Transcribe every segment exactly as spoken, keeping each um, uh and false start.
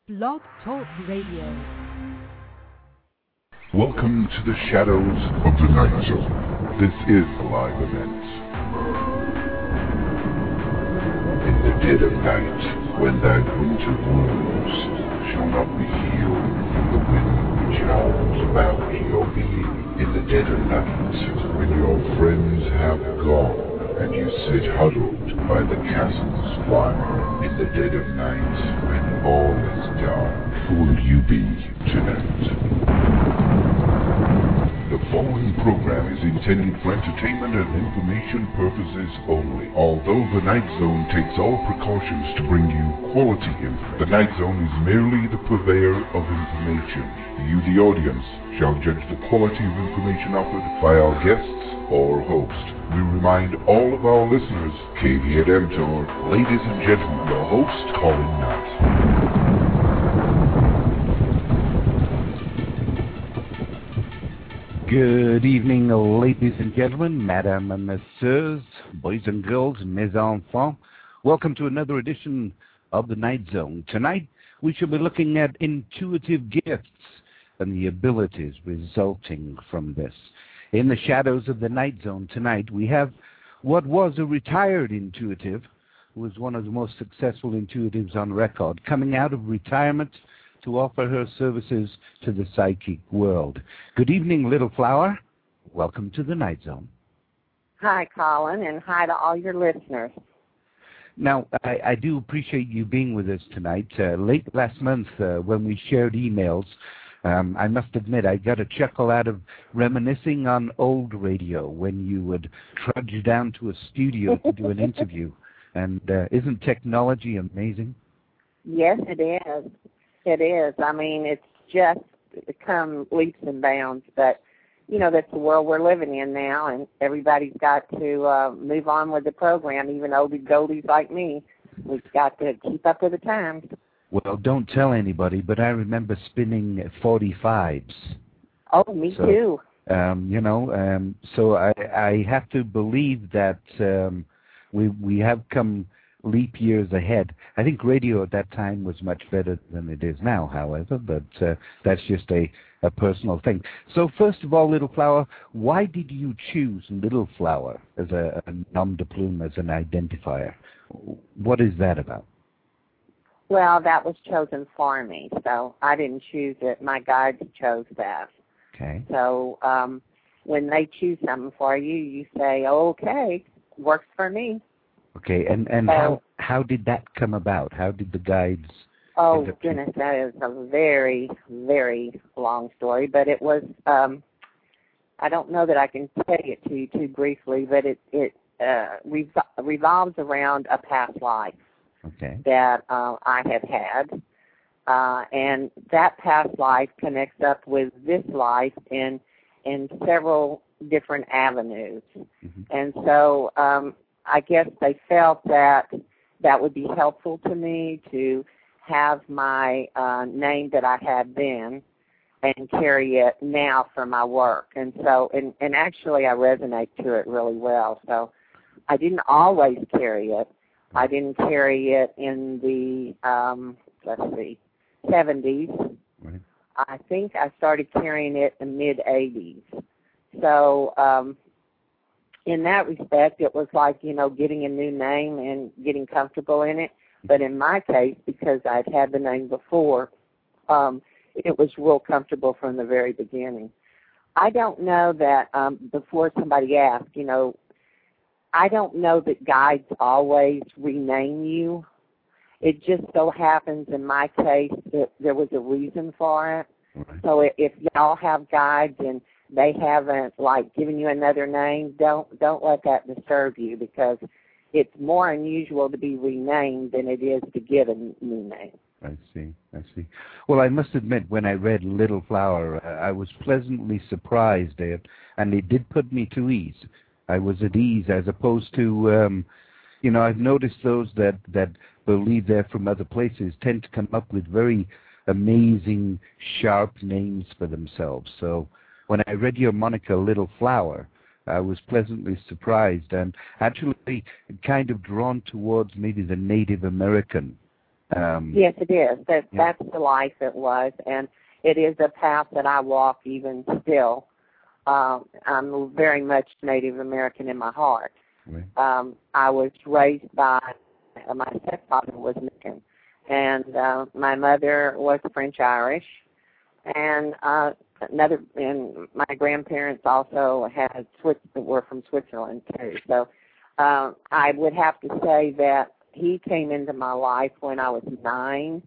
Blog Talk Radio. Welcome to the shadows of the Night Zone. This is a live event. In the dead of night, when thy winter wounds shall not be healed from the wind which howls about your being. In the dead of night, when your friends have gone, and you sit huddled by the castle's fire. In the dead of night, when all is dark, who will you be tonight? The following program is intended for entertainment and information purposes only. Although the Night Zone takes all precautions to bring you quality info, the Night Zone is merely the purveyor of information. You, the audience, shall judge the quality of information offered by our guests or host. We remind all of our listeners, Caveat Emptor, ladies and gentlemen, your host, Colin Knott. Good evening, ladies and gentlemen, madame and messieurs, boys and girls, mes enfants. Welcome to another edition of the Night Zone. Tonight, we shall be looking at intuitive gifts and the abilities resulting from this. In the shadows of the Night Zone tonight, we have what was a retired intuitive, who was one of the most successful intuitives on record, coming out of retirement to offer her services to the psychic world. Good evening, Little Flower. Welcome to the Night Zone. Hi, Colin, and hi to all your listeners. Now, I, I do appreciate you being with us tonight. Uh, late last month, uh, when we shared emails, Um, I must admit, I got a chuckle out of reminiscing on old radio when you would trudge down to a studio to do an interview. And uh, isn't technology amazing? Yes, it is. It is. I mean, it's just come leaps and bounds. But, you know, that's the world we're living in now, and everybody's got to uh, move on with the program, even oldie goldies like me. We've got to keep up with the times. Well, don't tell anybody, but I remember spinning forty-fives. Oh, me so, too. Um, you know, um, so I, I have to believe that um, we we have come leap years ahead. I think radio at that time was much better than it is now, however, but uh, that's just a, a personal thing. So first of all, Little Flower, why did you choose Little Flower as a, a nom de plume, as an identifier? What is that about? Well, that was chosen for me, so I didn't choose it. My guides chose that. Okay. So um, when they choose something for you, you say, okay, works for me. Okay, and, and so, how how did that come about? How did the guides... Oh, goodness, that is a very, very long story, but it was, um, I don't know that I can say it to you too briefly, but it, it uh, revol- revolves around a past life. Okay. That uh, I have had, uh, and that past life connects up with this life in in several different avenues. Mm-hmm. And so um, I guess they felt that that would be helpful to me to have my uh, name that I had then and carry it now for my work. And so, and, and actually I resonate to it really well. So I didn't always carry it. I didn't carry it in the, um, let's see, seventies. Right. I think I started carrying it in the mid-eighties. So um, in that respect, it was like, you know, getting a new name and getting comfortable in it. But in my case, because I'd had the name before, um, it was real comfortable from the very beginning. I don't know that um, before somebody asked, you know, I don't know that guides always rename you. It just so happens in my case that there was a reason for it. Right. So if y'all have guides and they haven't, like, given you another name, don't don't let that disturb you, because it's more unusual to be renamed than it is to get a new name. I see, I see. Well, I must admit, when I read Little Flower, uh, I was pleasantly surprised at it, and it did put me to ease. I was at ease, as opposed to, um, you know, I've noticed those that, that believe they're from other places tend to come up with very amazing, sharp names for themselves. So when I read your moniker, Little Flower, I was pleasantly surprised and actually kind of drawn towards maybe the Native American Um, yes, it is. That yeah. That's the life it was, and it is a path that I walk even still. Um, I'm very much Native American in my heart. Right. Um, I was raised by, uh, my stepfather was Mexican, and uh, my mother was French-Irish, and uh, another, and my grandparents also had Swiss, were from Switzerland too. So uh, I would have to say that he came into my life when I was nine,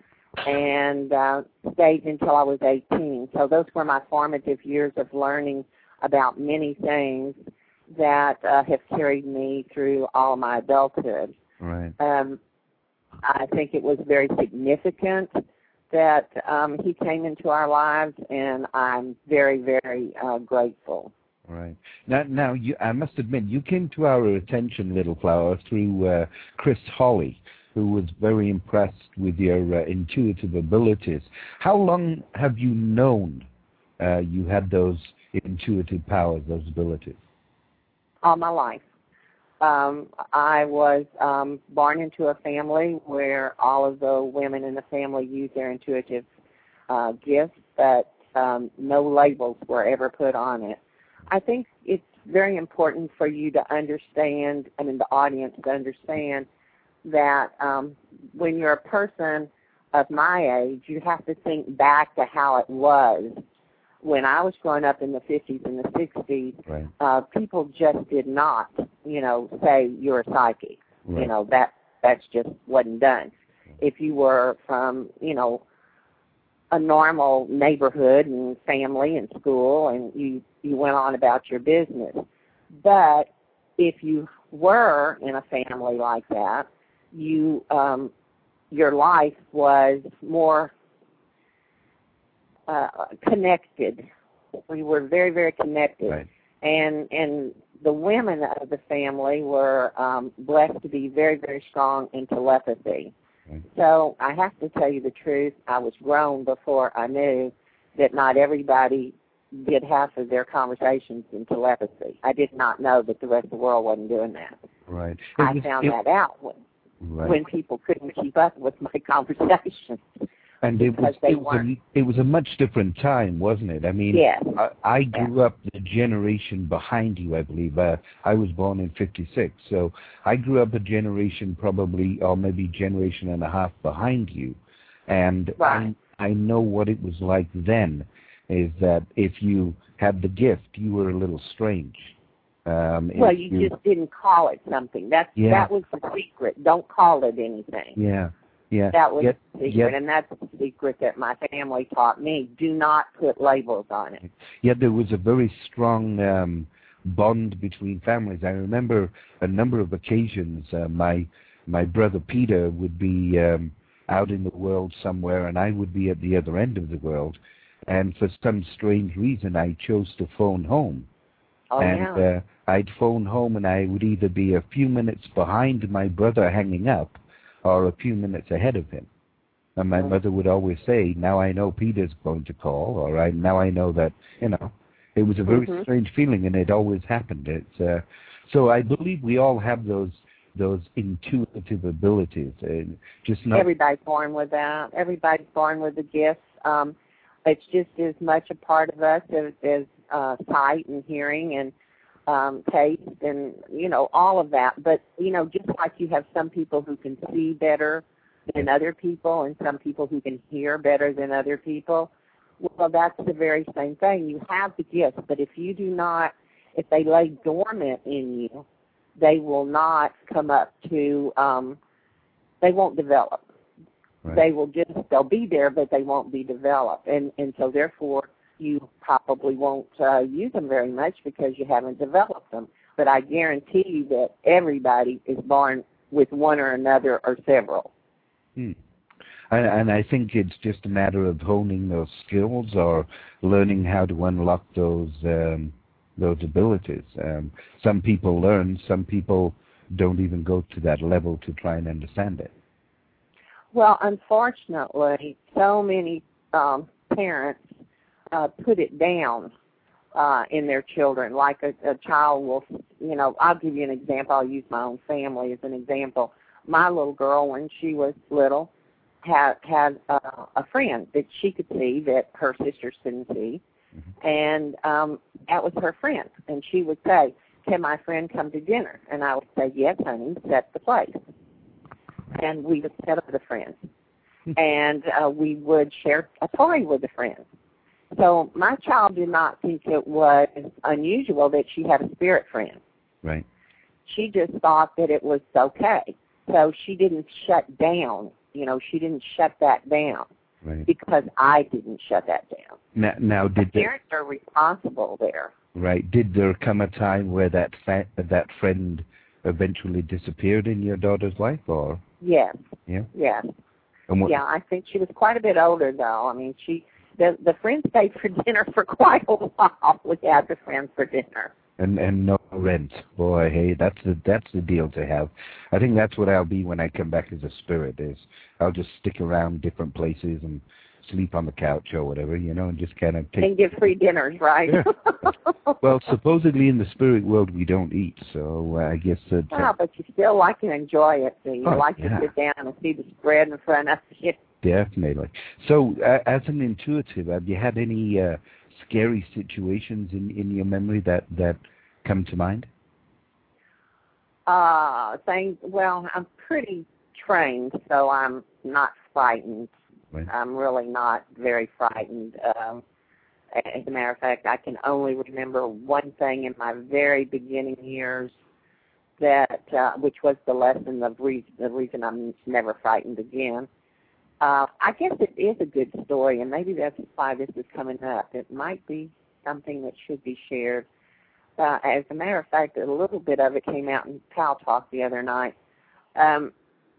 and uh, stayed until I was eighteen. So those were my formative years of learning about many things that uh, have carried me through all my adulthood. Right. Um, I think it was very significant that um, he came into our lives, and I'm very, very uh, grateful. Right. Now, now you, I must admit, you came to our attention, Little Flower, through uh, Chris Hawley, who was very impressed with your uh, intuitive abilities. How long have you known uh, you had those intuitive powers, those abilities? All my life. Um, I was um, born into a family where all of the women in the family used their intuitive uh, gifts, but um, no labels were ever put on it. I think it's very important for you to understand, I mean the audience to understand, that um, when you're a person of my age, you have to think back to how it was. When I was growing up in the fifties and the sixties, right. uh, people just did not, you know, say you're a psychic. Right. You know, that that's just wasn't done. If you were from, you know, a normal neighborhood and family and school, and you, you went on about your business. But if you were in a family like that, you um, your life was more uh, connected. We were very, very connected. Right. And and the women of the family were um, blessed to be very, very strong in telepathy. Right. So I have to tell you the truth, I was grown before I knew that not everybody did half of their conversations in telepathy. I did not know that the rest of the world wasn't doing that. Right. It I was, found it, that out when, right. when people couldn't keep up with my conversations. And it was, it, was a, it was a much different time, wasn't it? I mean, yes. I, I grew yes. up the generation behind you, I believe. Uh, I was born in fifty-six, so I grew up a generation probably, or maybe generation and a half behind you. And right. I, I know what it was like then, is that if you had the gift, you were a little strange. Um, well, you, you just didn't call it something. That's, yeah. That was the secret. Don't call it anything. Yeah. Yeah. That was yet, the secret, yet, and that's the secret that my family taught me. Do not put labels on it. Yet there was a very strong um, bond between families. I remember a number of occasions uh, my my brother Peter would be um, out in the world somewhere, and I would be at the other end of the world. And for some strange reason, I chose to phone home. Oh, and yeah. uh, I'd phone home, and I would either be a few minutes behind my brother hanging up, or a few minutes ahead of him. And my mother would always say, now I know Peter's going to call, or I, now I know that, you know, it was a very mm-hmm. strange feeling, and it always happened. It's, uh, so I believe we all have those those intuitive abilities. Uh, just not Everybody's born with that. Everybody's born with the gifts. Um, it's just as much a part of us as, as uh, sight and hearing and Um, taste and, you know, all of that. But, you know, just like you have some people who can see better than other people and some people who can hear better than other people, well, that's the very same thing. You have the gifts, but if you do not, if they lay dormant in you, they will not come up to, um, they won't develop. right. They will just, they'll be there, but they won't be developed. And, and so, therefore, you probably won't uh, use them very much because you haven't developed them. But I guarantee you that everybody is born with one or another or several. Hmm. And, and I think it's just a matter of honing those skills or learning how to unlock those um, those abilities. Um, some people learn, some people don't even go to that level to try and understand it. Well, unfortunately, so many um, parents Uh, put it down uh, in their children. Like a, a child will, you know, I'll give you an example. I'll use my own family as an example. my little girl, when she was little, had had uh, a friend that she could see that her sisters couldn't see, mm-hmm. and um, that was her friend. And she would say, "Can my friend come to dinner?" And I would say, "Yes, honey, set the place." And we would set up the friends, and uh, we would share a toy with the friends. So my child did not think it was unusual that she had a spirit friend. Right. She just thought that it was okay. So she didn't shut down. You know, she didn't shut that down, right. Because I didn't shut that down. Now, now did the parents are responsible there. Right. Did there come a time where that fa- that friend eventually disappeared in your daughter's life, or? Yes. Yeah. Yes. And what, yeah, I think she was quite a bit older, though. I mean, she the the friends stayed for dinner for quite a while. We had the friends for dinner. And and no rent. Boy, hey, that's the that's the deal to have. I think that's what I'll be when I come back as a spirit. Is I'll just stick around different places and sleep on the couch or whatever, you know, and just kind of take. And get free dinners, right? Yeah. Well, supposedly in the spirit world we don't eat, so uh, I guess. Uh, well, but you still like to enjoy it. So you oh, like yeah. to sit down and see the spread in front of you. Definitely. So, uh, as an intuitive, have you had any uh, scary situations in, in your memory that, that come to mind? Uh, things, well, I'm pretty trained, so I'm not frightened. Right. I'm really not very frightened. Um, as a matter of fact, I can only remember one thing in my very beginning years, that uh, which was the lesson of re- the reason I'm never frightened again. Uh, I guess it is a good story, and maybe that's why this is coming up. It might be something that should be shared. Uh, as a matter of fact, a little bit of it came out in Pal Talk the other night. Um,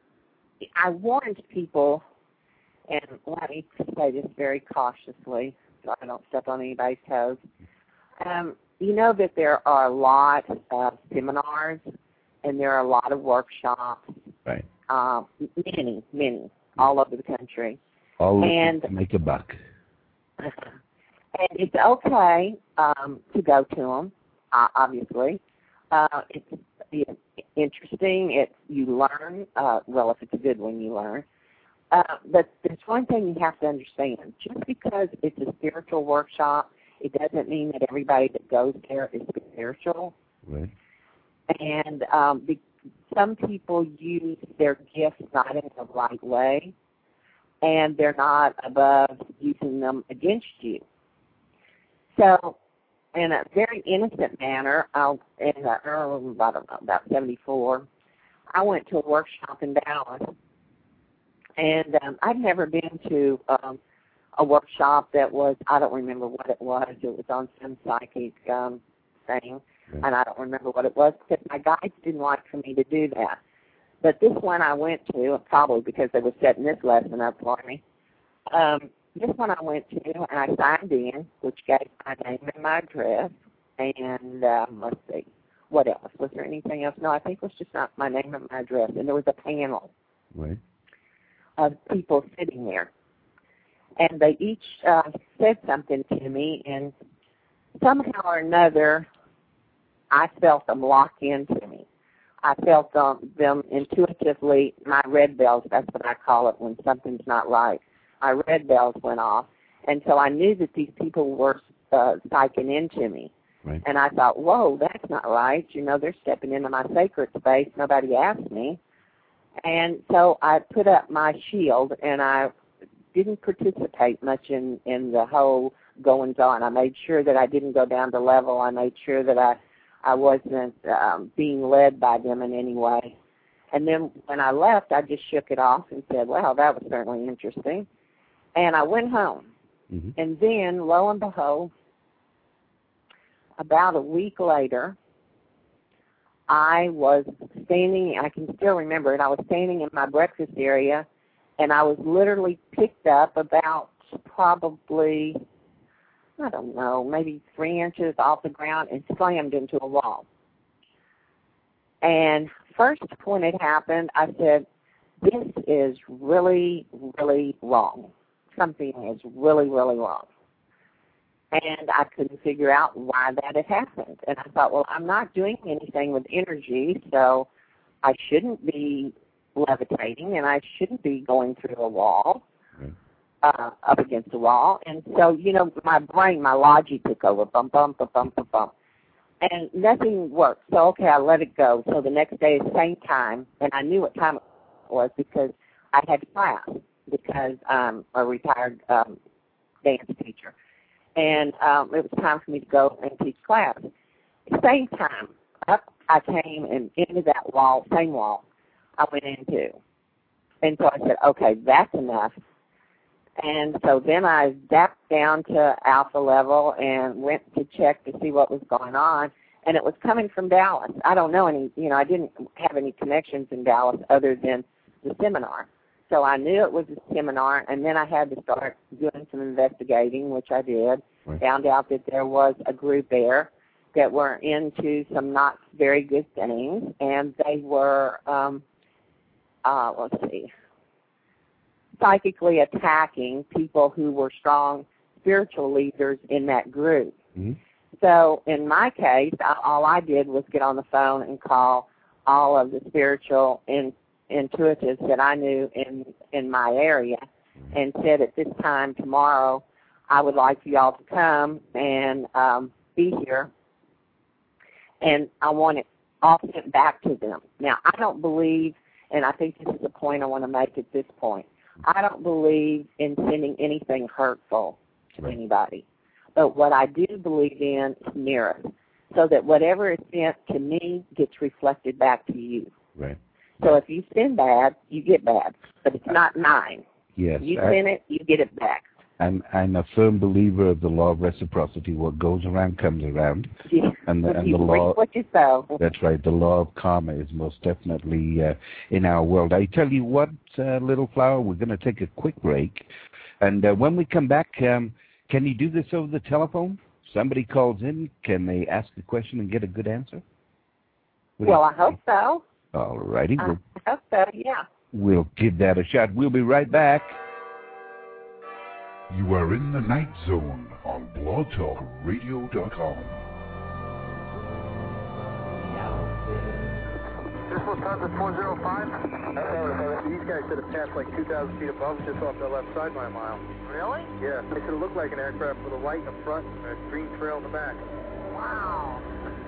I warned people, and let me say this very cautiously so I don't step on anybody's toes. Um, you know that there are a lot of seminars and there are a lot of workshops. Right. Uh, many, many, all over the country. All and, to make a buck. And it's okay um, to go to them, uh, obviously. Uh, it's, it's interesting. It's, you learn. Uh, well, if it's a good one, you learn. Uh, but there's one thing you have to understand. Just because it's a spiritual workshop, it doesn't mean that everybody that goes there is spiritual. Right. And um, the, some people use their gifts not in the right way, and they're not above using them against you. So, in a very innocent manner, I'll, in the early, I don't know, about seventy-four, I went to a workshop in Dallas. And um, I'd never been to um, a workshop that was, I don't remember what it was. It was on some psychic um, thing, yeah. And I don't remember what it was because my guides didn't like for me to do that. But this one I went to, probably because they were setting this lesson up for me, um, this one I went to, and I signed in, which gave my name and my address, and um, let's see, what else? Was there anything else? No, I think it was just not my name and my address, and there was a panel. Right. Of people sitting there. And they each uh, said something to me, and somehow or another, I felt them lock into me. I felt um, them intuitively, my red bells, that's what I call it when something's not right. My red bells went off, and so I knew that these people were uh, psyching into me. Right. And I thought, whoa, that's not right. You know, they're stepping into my sacred space. Nobody asked me. And so I put up my shield, and I didn't participate much in, in the whole goings-on. I made sure that I didn't go down to level. I made sure that I, I wasn't um, being led by them in any way. And then when I left, I just shook it off and said, well, that was certainly interesting. And I went home. Mm-hmm. And then, lo and behold, about a week later, I was standing, I can still remember it, I was standing in my breakfast area, and I was literally picked up about probably, I don't know, maybe three inches off the ground and slammed into a wall. And first, when it happened, I said, this is really, really wrong. Something is really, really wrong. And I couldn't figure out why that had happened. And I thought, well, I'm not doing anything with energy, so I shouldn't be levitating, and I shouldn't be going through a wall, mm-hmm. uh, up against a wall. And so, you know, my brain, my logic took over, bump, bump, bump, bump, bump, bump. And nothing worked. So, okay, I let it go. So the next day, same time, and I knew what time it was because I had class because I'm a retired um, dance teacher. And um, it was time for me to go and teach class. Same time, up I came and into that wall, same wall I went into. And so I said, okay, that's enough. And so then I zapped down to alpha level and went to check to see what was going on. And it was coming from Dallas. I don't know any, you know, I didn't have any connections in Dallas other than the seminar. So I knew it was a seminar, and then I had to start doing some investigating, which I did. Right. Found out that there was a group there that were into some not very good things, and they were, um, uh, let's see, psychically attacking people who were strong spiritual leaders in that group. Mm-hmm. So in my case, I, all I did was get on the phone and call all of the spiritual in, intuitives that I knew in, in my area and said at this time tomorrow I would like for y'all to come and um, be here, and I want it all sent back to them. Now, I don't believe, and I think this is the point I want to make at this point, I don't believe in sending anything hurtful to right. anybody. But what I do believe in is mirrors, so that whatever is sent to me gets reflected back to you. Right. So if you send bad, you get bad, but it's not mine. Yes. You I, send it, you get it back. I'm I'm a firm believer of the law of reciprocity. What goes around comes around. Yeah. And the, and you the law. What you sow. That's right. The law of karma is most definitely uh, in our world. I tell you what, uh, Little Flower, we're going to take a quick break, and uh, when we come back, um, can you do this over the telephone? Somebody calls in, can they ask a question and get a good answer? What well, I hope so. All righty. I We'll, hope so. Yeah. We'll give that a shot. We'll be right back. You are in the Night Zone on blog talk radio dot com. This was Sunset four oh five. Uh, these guys should have passed like two thousand feet above, just off the left side by a mile. Really? Yeah, they should have looked like an aircraft with a light in the front and a green trail in the back. Wow.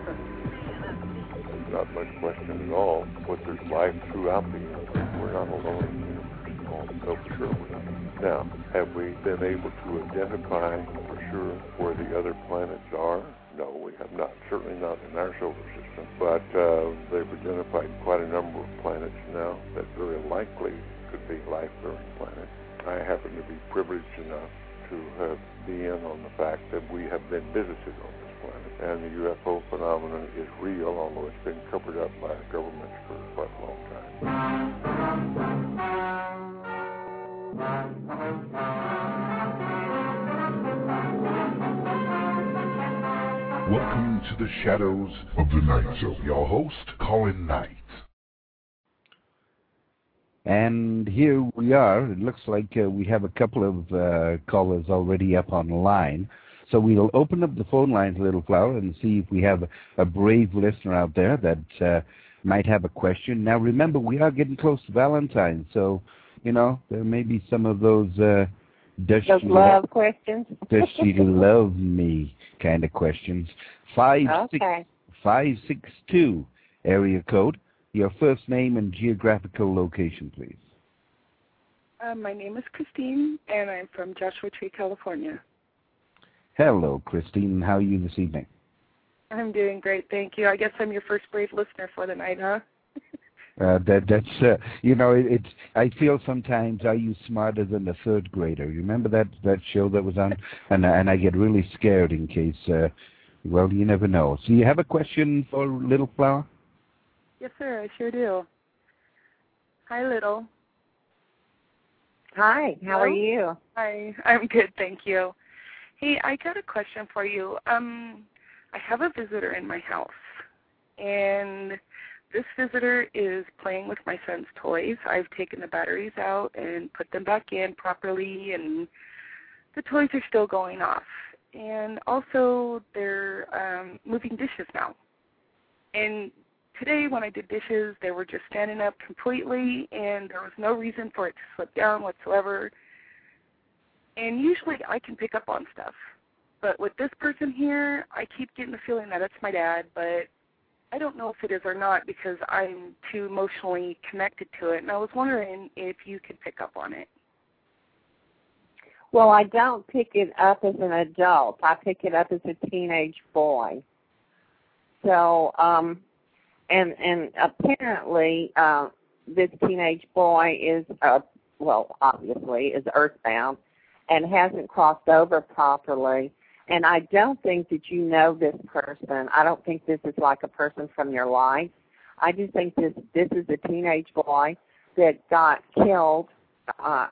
Not much question at all, but there's life throughout the universe. We're not alone. So for sure we're not. Now, have we been able to identify for sure where the other planets are? No, we have not. Certainly not in our solar system. But uh, they've identified quite a number of planets now that very likely could be life-bearing planets. I happen to be privileged enough to have be in on the fact that we have been visited on this planet. And the U F O phenomenon is real, although it's been covered up by governments for quite a long time. Welcome to the Shadows of the Night Zone. Your host, Colin Knight. And here we are. It looks like uh, we have a couple of uh, callers already up on the line. So we'll open up the phone lines, Little Flower, and see if we have a, a brave listener out there that uh, might have a question. Now, remember, we are getting close to Valentine's, so, you know, there may be some of those uh, does those she love lo- questions. Does she love me kind of questions. Five, okay. six, five six two area code. Your first name and geographical location, please. Uh, my name is Christine, and I'm from Joshua Tree, California. Hello, Christine. How are you this evening? I'm doing great, thank you. I guess I'm your first brave listener for the night, huh? uh, that that's uh, you know it, it's. I feel sometimes are you smarter than a third grader? You remember that that show that was on, and and I get really scared in case. Uh, well, you never know. So you have a question for Little Flower? Yes, sir. I sure do. Hi, Little. Hi. How Hello? are you? Hi. I'm good, thank you. Hey, I got a question for you. Um, I have a visitor in my house, and this visitor is playing with my son's toys. I've taken the batteries out and put them back in properly, and the toys are still going off. And also, they're um, moving dishes now. And today when I did dishes, they were just standing up completely, and there was no reason for it to slip down whatsoever. And usually I can pick up on stuff. But with this person here, I keep getting the feeling that it's my dad, but I don't know if it is or not because I'm too emotionally connected to it. And I was wondering if you could pick up on it. Well, I don't pick it up as an adult. I pick it up as a teenage boy. So, um, and and apparently uh, this teenage boy is, uh, well, obviously, is earthbound and hasn't crossed over properly. And I don't think that you know this person. I don't think this is like a person from your life. I just think this this is a teenage boy that got killed, uh,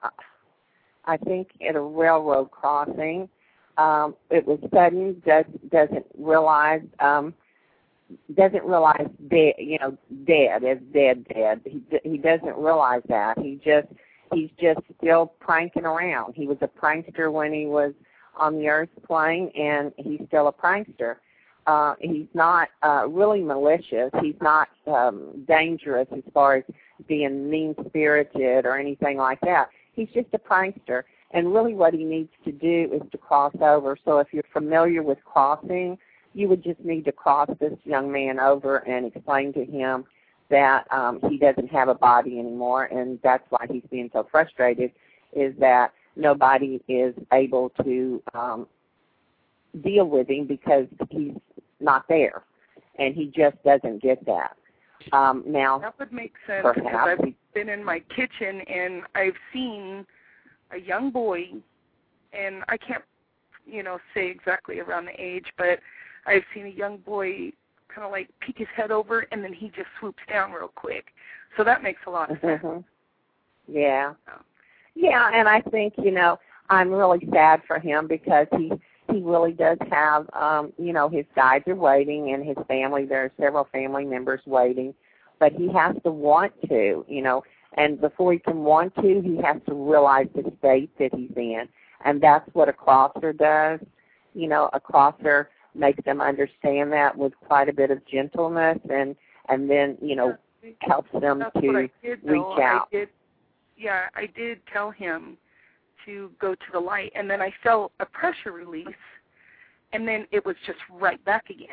I think, at a railroad crossing. Um, it was sudden, does, doesn't realize, um, doesn't realize, dead, you know, dead, as dead, dead. He, he doesn't realize that. He just, he's just still pranking around. He was a prankster when he was on the Earth's plane, and he's still a prankster. Uh, he's not uh, really malicious. He's not um, dangerous as far as being mean-spirited or anything like that. He's just a prankster, and really what he needs to do is to cross over. So if you're familiar with crossing, you would just need to cross this young man over and explain to him that um, he doesn't have a body anymore, and that's why he's being so frustrated, is that nobody is able to um, deal with him because he's not there, and he just doesn't get that. Um, now, that would make sense perhaps, because I've been in my kitchen and I've seen a young boy, and I can't, you know, say exactly around the age, but I've seen a young boy kind of like peek his head over, and then he just swoops down real quick. So that makes a lot of sense. Mm-hmm. Yeah. Oh. Yeah, and I think, you know, I'm really sad for him because he he really does have, um, you know, his guides are waiting and his family, there are several family members waiting, but he has to want to, you know, and before he can want to, he has to realize the state that he's in, and that's what a crosser does. You know, a crosser makes them understand that with quite a bit of gentleness, and, and then, you know, helps them That's to what I did, reach though. out. I did, yeah, I did tell him to go to the light, and then I felt a pressure release, and then it was just right back again.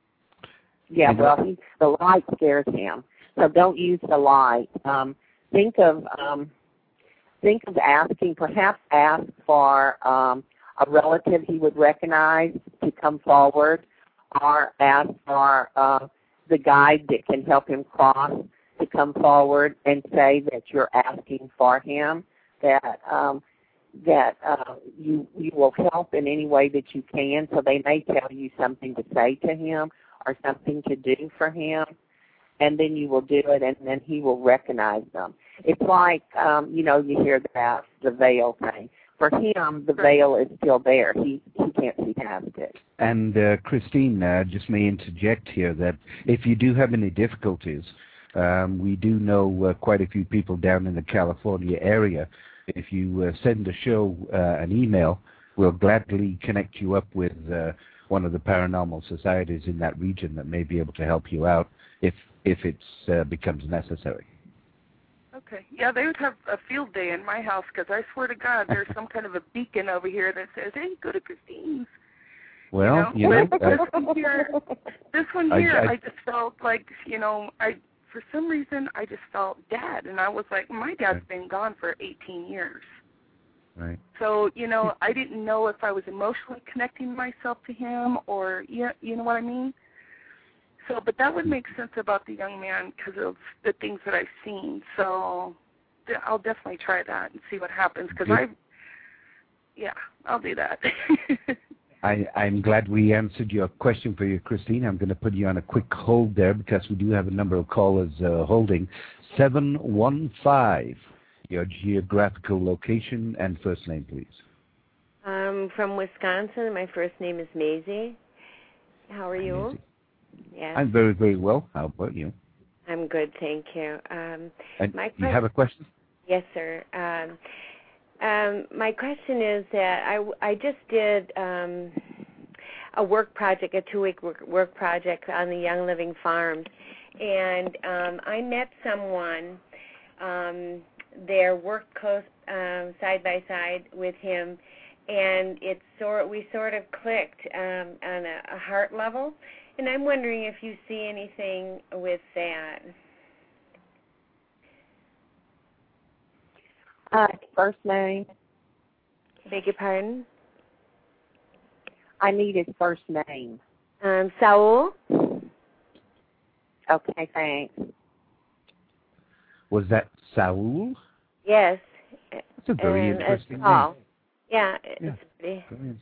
Yeah, well, he, the light scares him, so don't use the light. Um, think of um, think of asking, perhaps ask for um, a relative he would recognize to come forward, or ask for uh, the guide that can help him cross to come forward and say that you're asking for him, that um, that uh, you you will help in any way that you can. So they may tell you something to say to him or something to do for him, and then you will do it, and then he will recognize them. It's like, um, you know, you hear about the veil thing. For him, the veil is still there. He he can't see past it. And uh, Christine, uh, just may interject here that if you do have any difficulties, um, we do know uh, quite a few people down in the California area. If you uh, send the show uh, an email, we'll gladly connect you up with uh, one of the paranormal societies in that region that may be able to help you out if if it uh, becomes necessary. Okay. Yeah, they would have a field day in my house because I swear to God, there's some kind of a beacon over here that says, "Hey, go to Christine's." Well, you know, you know this one here, this one here, I, I, I just felt like, you know, I for some reason I just felt dad, and I was like, my dad's been gone for eighteen years. Right. So, you know, I didn't know if I was emotionally connecting myself to him or, you you know what I mean? So, but that would make sense about the young man because of the things that I've seen. So I'll definitely try that and see what happens because I, yeah, I'll do that. I, I'm glad we answered your question for you, Christine. I'm going to put you on a quick hold there because we do have a number of callers uh, holding. seven one five, your geographical location and first name, please. I'm from Wisconsin. My first name is Maisie. How are you? Maisie. Yes. I'm very, very well. How about you? I'm good, thank you. Um, and my you have a question? Yes, sir. Um, um, my question is that I, I just did um, a work project, a two-week work, work project on the Young Living Farm, and um, I met someone um, there, worked close um, side by side with him, and it sort we sort of clicked um, on a, a heart level. And I'm wondering if you see anything with that. Uh, first name. Beg your pardon? I need his first name. Um, Saul. Okay, thanks. Was that Saul? Yes. That's a very and interesting Paul. name. Yeah, Yeah. it's pretty.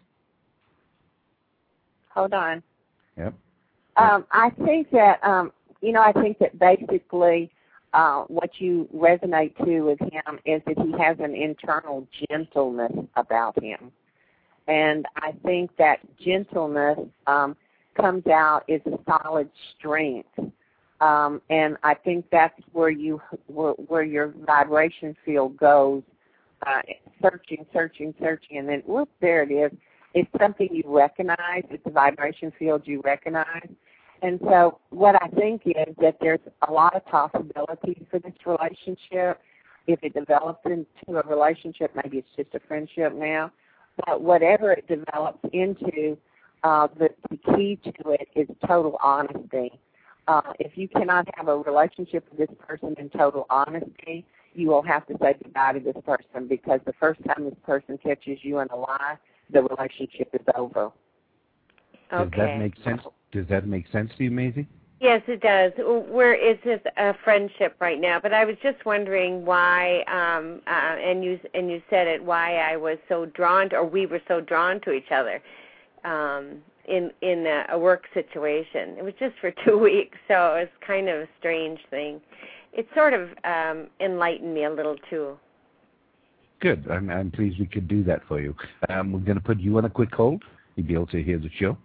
Hold on. Yep. Um, I think that, um, you know, I think that basically uh, what you resonate to with him is that he has an internal gentleness about him. And I think that gentleness um, comes out as a solid strength. Um, and I think that's where you where, where your vibration field goes, uh, searching, searching, searching, and then, whoop, there it is. It's something you recognize. It's a vibration field you recognize. And so what I think is that there's a lot of possibilities for this relationship. If it develops into a relationship, maybe it's just a friendship now. But whatever it develops into, uh, the, the key to it is total honesty. Uh, if you cannot have a relationship with this person in total honesty, you will have to say goodbye to this person, because the first time this person catches you in a lie, the relationship is over. Does Okay. that make sense? Does that make sense to you, Maisie? Yes, it does. We're it's just a friendship right now, but I was just wondering why, um, uh, and you and you said it, why I was so drawn to, or we were so drawn to each other um, in in a, a work situation. It was just for two weeks, so it was kind of a strange thing. It sort of um, enlightened me a little too. Good. I'm, I'm pleased we could do that for you. Um, we're going to put you on a quick hold. You'll be able to hear the show.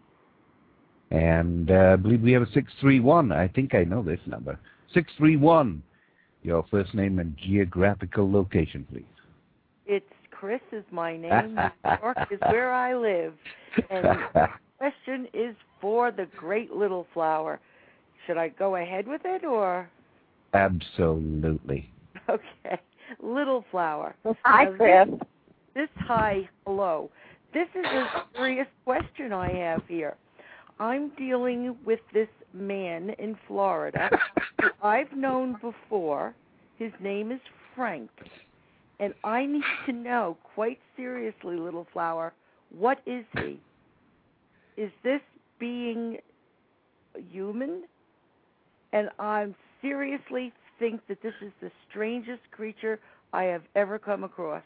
And uh, I believe we have a six three one. I think I know this number. six three one. Your first name and geographical location, please. It's Chris is my name. New York is where I live. And the question is for the great little flower. Should I go ahead with it or? Absolutely. Okay. Little flower. Hi, Now, Chris. This, this hi, hello. This is a serious question I have here. I'm dealing with this man in Florida who I've known before. His name is Frank. And I need to know, quite seriously, little flower, what is he? Is this being human? And I seriously think that this is the strangest creature I have ever come across.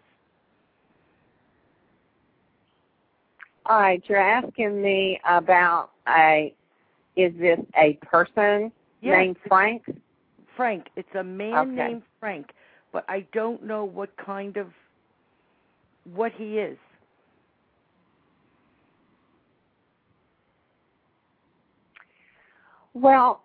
All right, you're asking me about a, is this a person Yes, named Frank? Frank. It's a man Okay. named Frank, but I don't know what kind of, what he is. Well,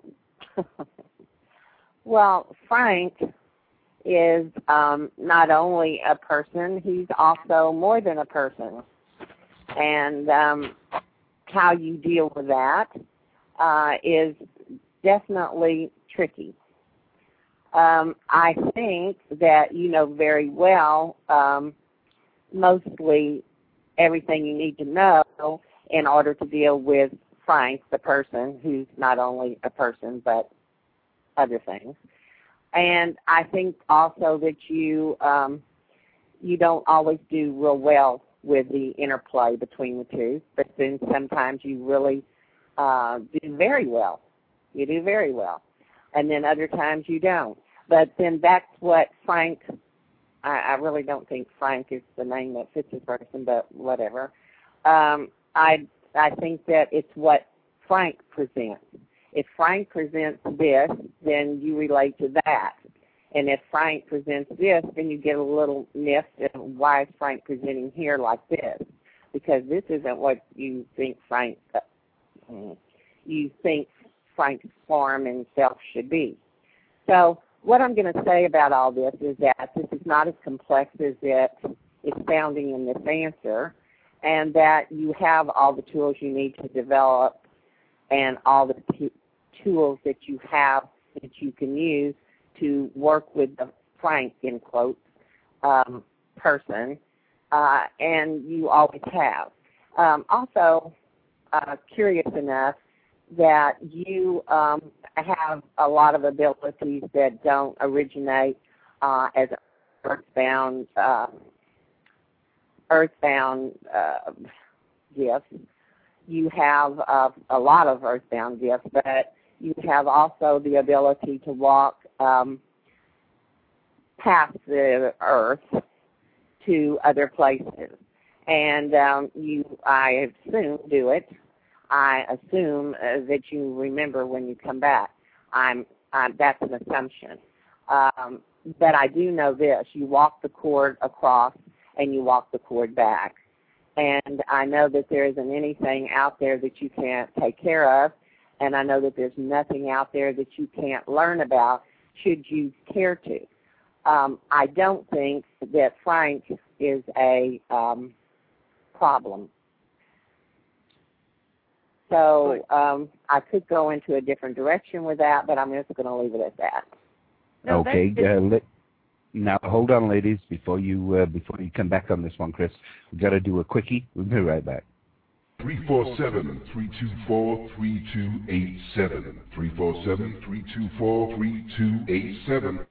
well, Frank is um, not only a person, he's also more than a person. And um, how you deal with that uh, is definitely tricky. Um, I think that you know very well um, mostly everything you need to know in order to deal with Frank, the person who's not only a person but other things. And I think also that you um, you don't always do real well with the interplay between the two, but then sometimes you really uh, do very well. You do very well. And then other times you don't. But then that's what Frank, I, I really don't think Frank is the name that fits this person, but whatever. Um, I I think that it's what Frank presents. If Frank presents this, then you relate to that. And if Frank presents this, then you get a little miffed of why is Frank presenting here like this? Because this isn't what you think Frank, uh, you think Frank's form and self should be. So what I'm going to say about all this is that this is not as complex as it is sounding in this answer, and that you have all the tools you need to develop and all the t- tools that you have that you can use to work with the Frank, in quotes, um, person, uh, and you always have. Um, also, uh, curious enough that you um, have a lot of abilities that don't originate uh, as earthbound, uh, earthbound uh, gifts. You have uh, a lot of earthbound gifts, but you have also the ability to walk um, past the earth to other places. And um, you, I assume, do it. I assume uh, that you remember when you come back. I'm, I'm that's an assumption. Um, but I do know this. You walk the cord across and you walk the cord back. And I know that there isn't anything out there that you can't take care of, and I know that there's nothing out there that you can't learn about should you care to. Um, I don't think that Frank is a um, problem. So um, I could go into a different direction with that, but I'm just going to leave it at that. No, okay. that's Uh, let, now, hold on, ladies, before you uh, before you come back on this one, Chris. We've got to do a quickie. We'll be right back. three four seven, three two four, three two eight seven. three four seven, three two four, three two eight seven.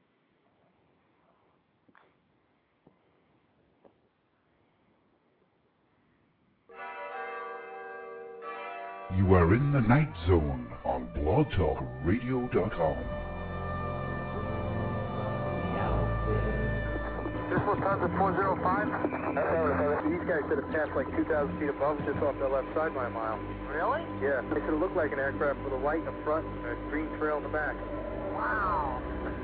You are in the Night Zone on blog talk radio dot com. This was Thunder four oh five. These guys should have passed like two thousand feet above, just off the left side by a mile. Really? Yeah, they should have looked like an aircraft with a light in the front and a green trail in the back. Wow.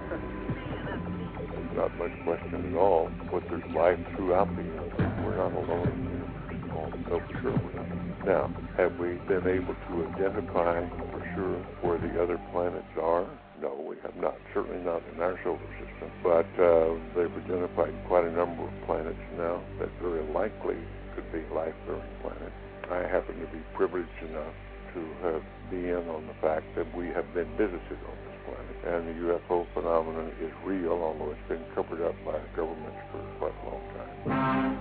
Not much question at all. But there's life throughout the universe. We're not alone. Oh, so for sure we're not. Now, have we been able to identify for sure where the other planets are? No, we have not. Certainly not in our solar system. But uh, they've identified quite a number of planets now that very likely could be life-bearing planets. I happen to be privileged enough to have been in on the fact that we have been visited on this planet. And the U F O phenomenon is real, although it's been covered up by governments for quite a long time.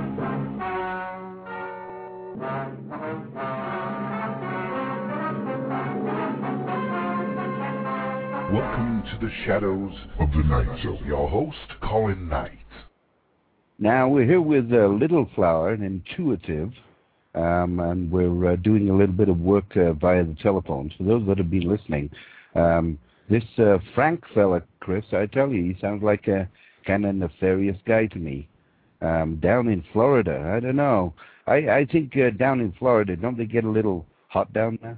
Welcome to the Shadows of the Night Zone. Your host, Colin Knight. Now, we're here with uh, Little Flower, an intuitive, um, and we're uh, doing a little bit of work uh, via the telephones. For those that have been listening, um, this uh, Frank fella, Chris, I tell you, he sounds like a kind of nefarious guy to me. Um, down in Florida, I don't know. I, I think uh, down in Florida, don't they get a little hot down there?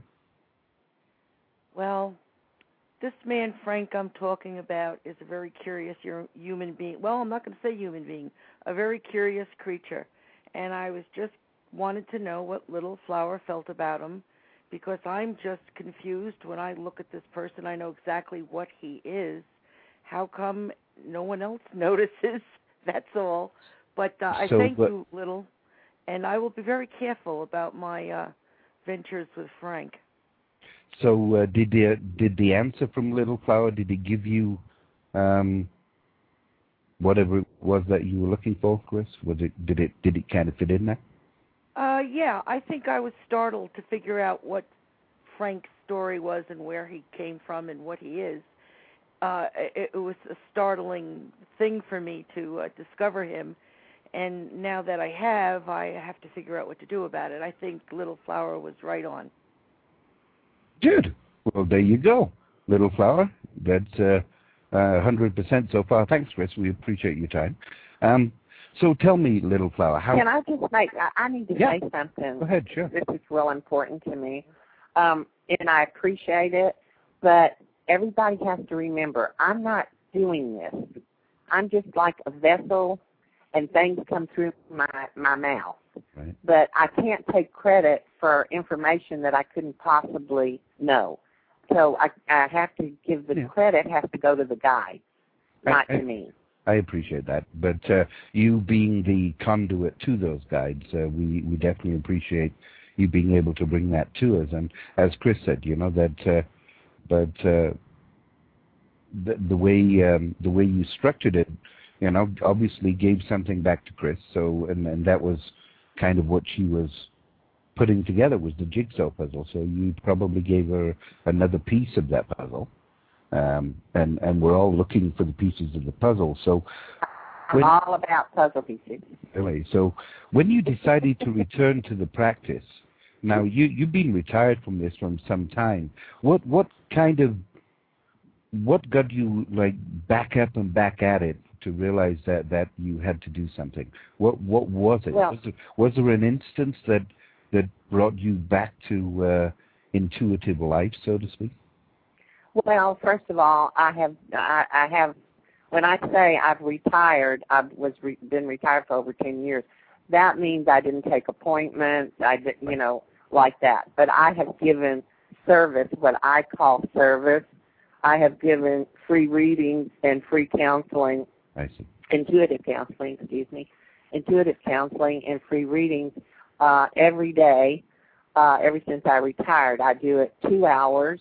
Well, this man, Frank, I'm talking about is a very curious human being. Well, I'm not going to say human being, a very curious creature. And I was just wanted to know what Little Flower felt about him, because I'm just confused when I look at this person. I know exactly what he is. How come no one else notices? That's all. But uh, I so, thank but, you, Little, and I will be very careful about my uh, ventures with Frank. So uh, did the did the answer from Little Flower, did he give you um, whatever it was that you were looking for, Chris? Was it did it did it kind of fit in there? Uh, yeah, I think I was startled to figure out what Frank's story was and where he came from and what he is. Uh, it, it was a startling thing for me to uh, discover him, and now that I have, I have to figure out what to do about it. I think Little Flower was right on. Good. Well, there you go, Little Flower. That's uh, uh, one hundred percent so far. Thanks, Chris. We appreciate your time. Um, so tell me, Little Flower, how... Can I just make, I, I need to yeah. say something. Go ahead, sure. This is real important to me, um, and I appreciate it, but everybody has to remember, I'm not doing this. I'm just like a vessel, and things come through my, my mouth. Right. But I can't take credit for information that I couldn't possibly know. So I, I have to give the yeah. credit has to go to the guide, not I, I, to me. I appreciate that. But uh, you being the conduit to those guides, uh, we, we definitely appreciate you being able to bring that to us. And as Chris said, you know, that uh, but uh, the, the way um, the way you structured it, you know, obviously gave something back to Chris. So, and, and that was kind of what she was putting together, was the jigsaw puzzle. So you probably gave her another piece of that puzzle, um, and and we're all looking for the pieces of the puzzle. So. I'm all about puzzle pieces. Really. So when you decided to return to the practice, now you, you've been retired from this from some time. What what kind of, what got you like back up and back at it to realize that, that you had to do something? What what was it? Well, was, there was there an instance that, that brought you back to uh, intuitive life, so to speak? Well, first of all, I have I, I have. When I say I've retired, I've was re, been retired for over ten years. That means I didn't take appointments, I did, you know, like that. But I have given service, what I call service. I have given free readings and free counseling, I see. intuitive counseling, excuse me, intuitive counseling and free readings uh, every day. Uh, ever since I retired, I do it two hours.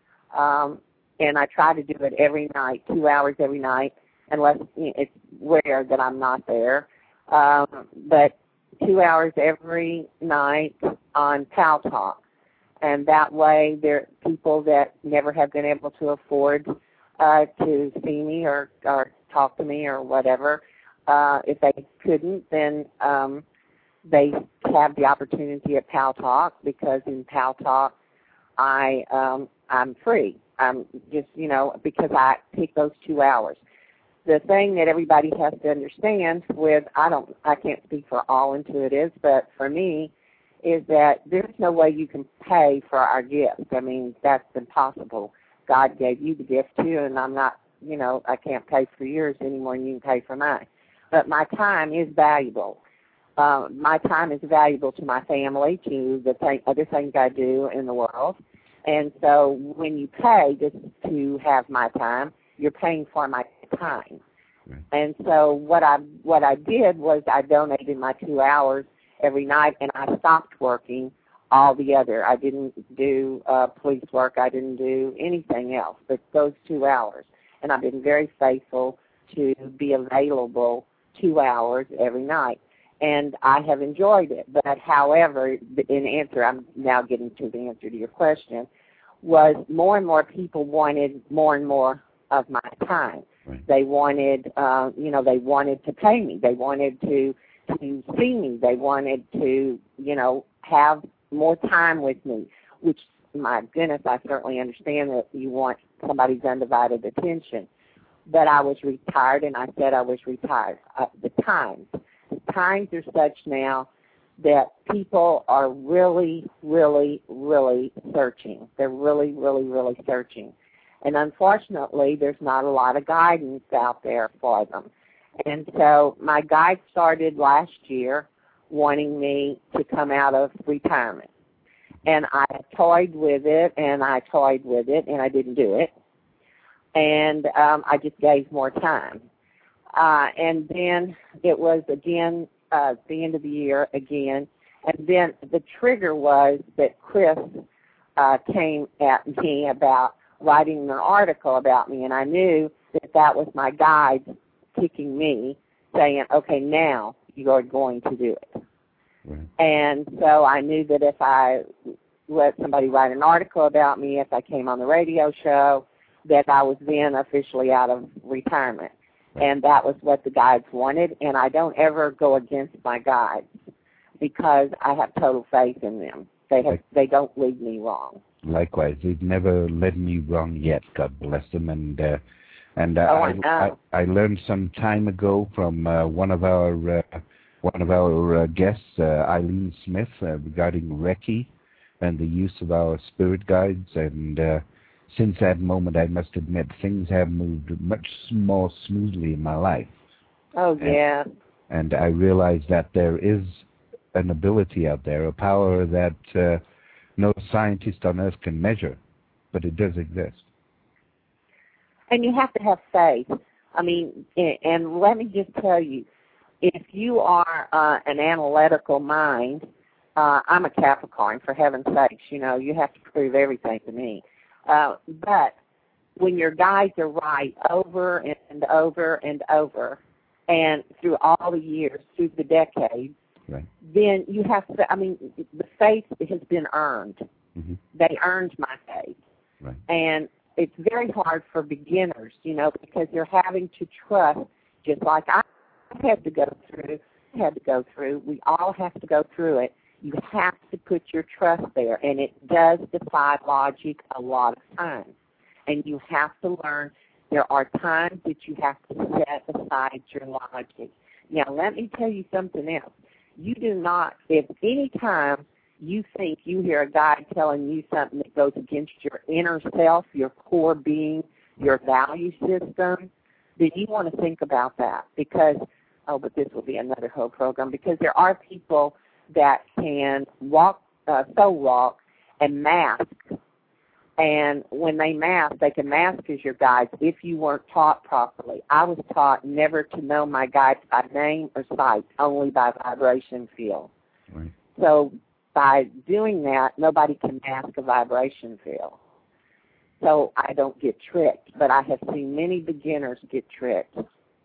Um, And I try to do it every night, two hours every night, unless you know, it's rare that I'm not there. Um, but two hours every night on Pal Talk. And that way there are people that never have been able to afford uh, to see me or, or talk to me or whatever. Uh, if they couldn't, then um, they have the opportunity at Pal Talk, because in Pal Talk I, um, I'm free. Um, just, you know, because I pick those two hours. The thing that everybody has to understand with, I don't, I can't speak for all intuitives, but for me, is that there's no way you can pay for our gift. I mean, that's impossible. God gave you the gift too, and I'm not, you know, I can't pay for yours any more than you can pay for mine. But my time is valuable. Uh, my time is valuable to my family, to the th- other things I do in the world. And so when you pay just to have my time, you're paying for my time. Right. And so what I what I did was I donated my two hours every night, and I stopped working all the other. I didn't do uh, police work. I didn't do anything else but those two hours. And I've been very faithful to be available two hours every night. And I have enjoyed it. But however, in answer, I'm now getting to the answer to your question, was more and more people wanted more and more of my time. Right. They wanted, uh, you know, they wanted to pay me. They wanted to to see me. They wanted to, you know, have more time with me, which, my goodness, I certainly understand that you want somebody's undivided attention. But I was retired, and I said I was retired. Uh, the times. The times are such now that people are really, really, really searching. They're really, really, really searching. And unfortunately, there's not a lot of guidance out there for them. And so my guide started last year wanting me to come out of retirement. And I toyed with it, and I toyed with it, and I didn't do it. And um, I just gave more time. Uh, and then it was again uh, at the end of the year again. And then the trigger was that Chris uh, came at me about writing an article about me, and I knew that that was my guide kicking me, saying, okay, now you are going to do it. Right. And so I knew that if I let somebody write an article about me, if I came on the radio show, that I was then officially out of retirement. And that was what the guides wanted, and I don't ever go against my guides because I have total faith in them. They have, they don't lead me wrong. Likewise, they've never led me wrong yet. God bless them. And uh, and uh, oh, I, I, I learned some time ago from uh, one of our uh, one of our uh, guests, uh, Eileen Smith, uh, regarding Reiki and the use of our spirit guides. And uh, since that moment, I must admit, things have moved much more smoothly in my life. Oh, yeah. And, and I realize that there is an ability out there, a power that uh, no scientist on earth can measure, but it does exist. And you have to have faith. I mean, and let me just tell you, if you are uh, an analytical mind, uh, I'm a Capricorn, for heaven's sakes, you know, you have to prove everything to me. Uh, but when your guides are right over and over and over, and through all the years, through the decades, right. then you have to, I mean, the faith has been earned. Mm-hmm. They earned my faith. Right. And it's very hard for beginners, you know, because they're having to trust, just like I had to go through, had to go through. We all have to go through it. You have to put your trust there, and it does defy logic a lot of times. And you have to learn there are times that you have to set aside your logic. Now, let me tell you something else. You do not, if any time you think you hear a guy telling you something that goes against your inner self, your core being, your value system, then you want to think about that because, oh, but this will be another whole program, because there are people that can walk, uh, soul walk and mask. And when they mask, they can mask as your guides if you weren't taught properly. I was taught never to know my guides by name or sight, only by vibration field. Right. So by doing that, nobody can mask a vibration field. So I don't get tricked, but I have seen many beginners get tricked.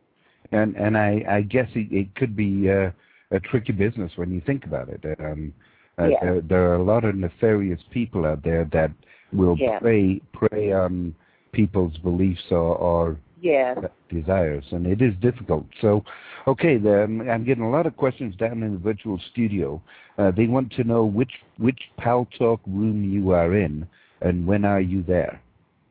And and I, I guess it, it could be uh, a tricky business when you think about it. Um, uh, yes. there, there are a lot of nefarious people out there that will yes. prey prey on people's beliefs or, or yes. desires, and it is difficult. So, okay, then I'm getting a lot of questions down in the virtual studio. Uh, they want to know which which Pal Talk room you are in, and when are you there?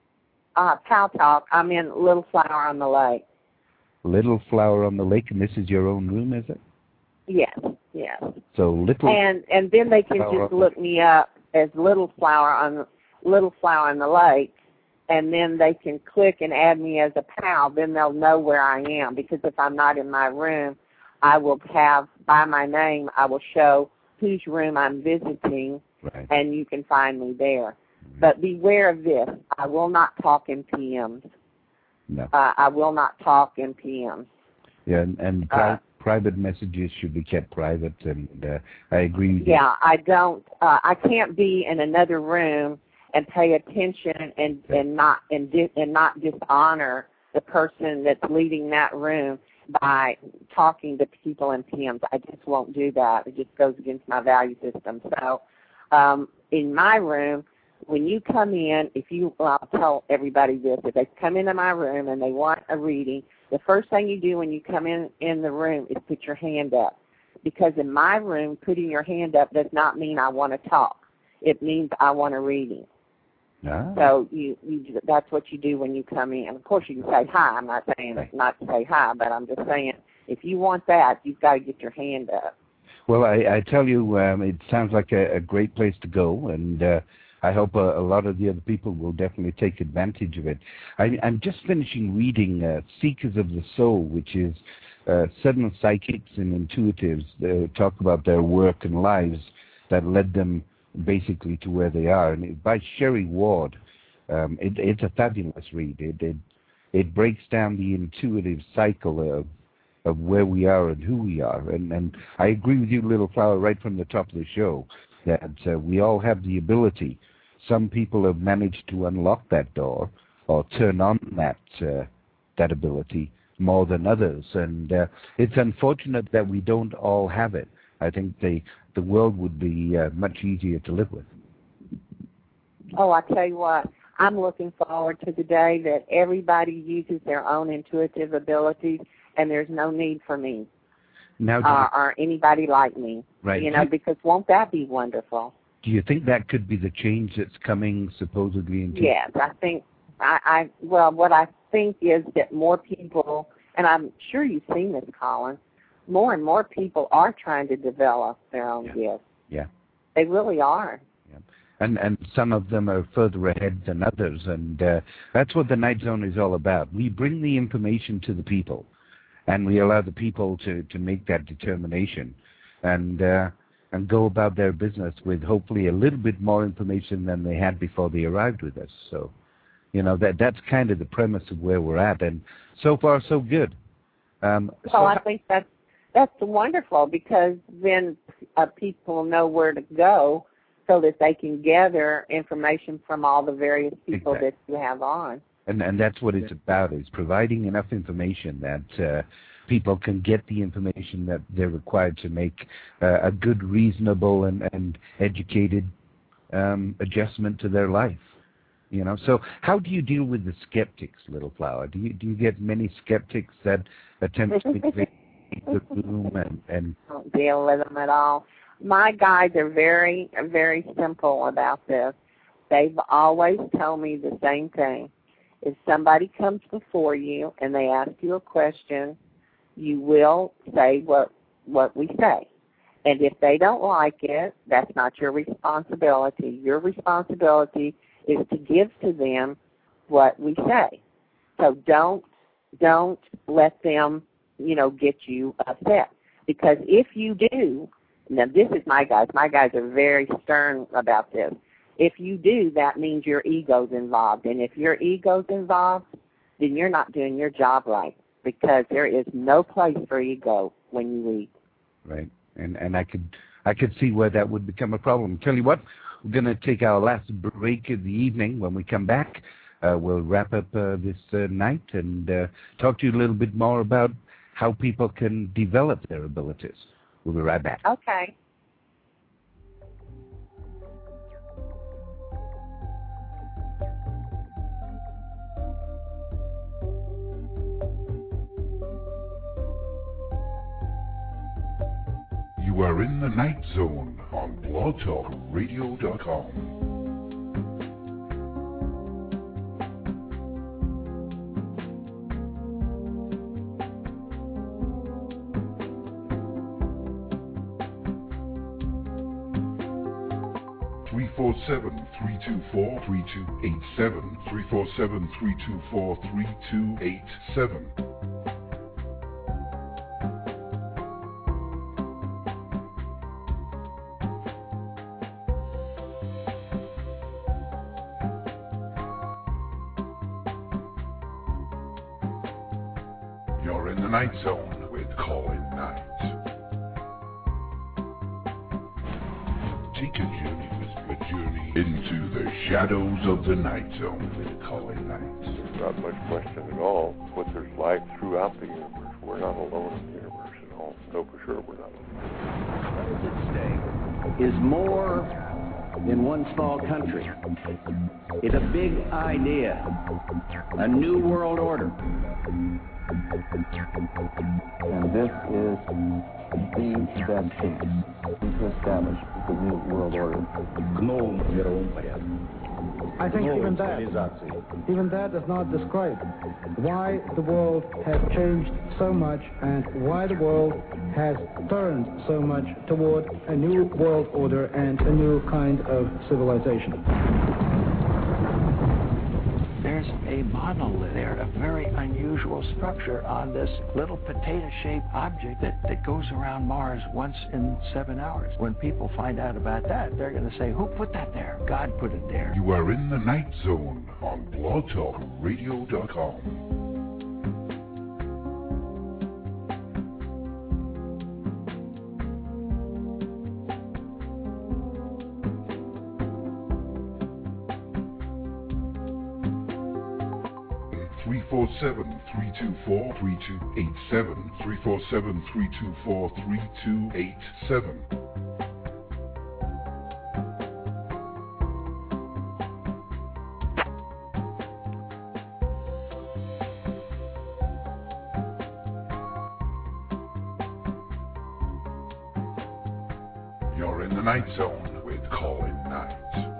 Uh, Pal Talk. I'm in Little Flower on the Lake. Little Flower on the Lake, and this is your own room, is it? Yes, yes. So Little. And and then they can Flower just look me up as Little Flower on Little Flower on the Lake, and then they can click and add me as a pal. Then they'll know where I am, because if I'm not in my room, I will have, by my name, I will show whose room I'm visiting, right. and you can find me there. Mm-hmm. But beware of this. I will not talk in P Ms. No. Uh, I will not talk in P Ms. Yeah, and, and pri- uh, private messages should be kept private, and uh, I agree with you. Yeah, I don't, uh, I can't be in another room and pay attention and, and not and, di- and not dishonor the person that's leading that room by talking to people in P Ms. I just won't do that. It just goes against my value system. So um, in my room, when you come in, if you, well, I'll tell everybody this, if they come into my room and they want a reading, the first thing you do when you come in in the room is put your hand up. Because in my room, putting your hand up does not mean I want to talk. It means I want a reading. Ah. So you, you, that's what you do when you come in. Of course, you can say hi. I'm not saying not to say hi, but I'm just saying if you want that, you've got to get your hand up. Well, I, I tell you, um, it sounds like a, a great place to go, and uh, I hope a, a lot of the other people will definitely take advantage of it. I, I'm just finishing reading uh, Seekers of the Soul, which is uh, seven psychics and intuitives that talk about their work and lives that led them basically to where they are, and it, by Sherry Ward. Um, it, it's a fabulous read. It, it it breaks down the intuitive cycle of of where we are and who we are, and and I agree with you, Little Flower, right from the top of the show that uh, we all have the ability. Some people have managed to unlock that door or turn on that uh, that ability more than others, and uh, it's unfortunate that we don't all have it. I think the the world would be uh, much easier to live with. Oh, I tell you what, I'm looking forward to the day that everybody uses their own intuitive abilities, and there's no need for me now, uh, or anybody like me. Right. You know, because won't that be wonderful? Do you think that could be the change that's coming supposedly into? Yes, I think. I, I well, what I think is that more people, and I'm sure you've seen this, Colin. More and more people are trying to develop their own yeah. gifts. Yeah. They really are. Yeah. And and some of them are further ahead than others, and uh, that's what the Night Zone is all about. We bring the information to the people, and we allow the people to, to make that determination, and uh, and go about their business with hopefully a little bit more information than they had before they arrived with us. So, you know, that that's kind of the premise of where we're at, and so far so good. Um, well, so I think that's that's wonderful, because then uh, people know where to go so that they can gather information from all the various people exactly. that you have on. And and that's what it's about, is providing enough information that uh, people can get the information that they're required to make uh, a good, reasonable, and, and educated um, adjustment to their life. You know, so how do you deal with the skeptics, Little Flower? Do you do you get many skeptics that attempt to invade the room and, and don't deal with them at all? My guys are very, very simple about this. They've always told me the same thing. If somebody comes before you and they ask you a question, you will say what what we say. And if they don't like it, that's not your responsibility. Your responsibility is to give to them what we say. So don't don't let them, you know, get you upset. Because if you do, now this is my guys. My guys are very stern about this. If you do, that means your ego's involved. And if your ego's involved, then you're not doing your job right, because there is no place for ego when you eat. Right. And and I could I could see where that would become a problem. Tell you what, we're going to take our last break of the evening. When we come back, uh, we'll wrap up uh, this uh, night and uh, talk to you a little bit more about how people can develop their abilities. We'll be right back. Okay. You are in the Night Zone on blog talk radio dot com. three four seven, three two four, three two eight seven, three four seven, three two four, three two eight seven. You're in the Night Zone with Colin Knight. Take a journey with a journey into the shadows of the Night Zone with Colin Knight. Not much question at all. What there's life throughout the universe. We're not alone in the universe at all. No, for sure we're not alone. What is at stake is more than one small country. It's a big idea, a new world order. And this is the step to establish the new world order. I think even that, even that does not describe why the world has changed so much and why the world has turned so much toward a new world order and a new kind of civilization. There's a monolith there, a very unusual structure on this little potato-shaped object that, that goes around Mars once in seven hours. When people find out about that, they're going to say, who put that there? God put it there. You are in the Night Zone on blog talk radio dot com. three four seven, three two four, three two eight seven, three four seven, three two four, three two eight seven. You're in the Night Zone with Colin Knight.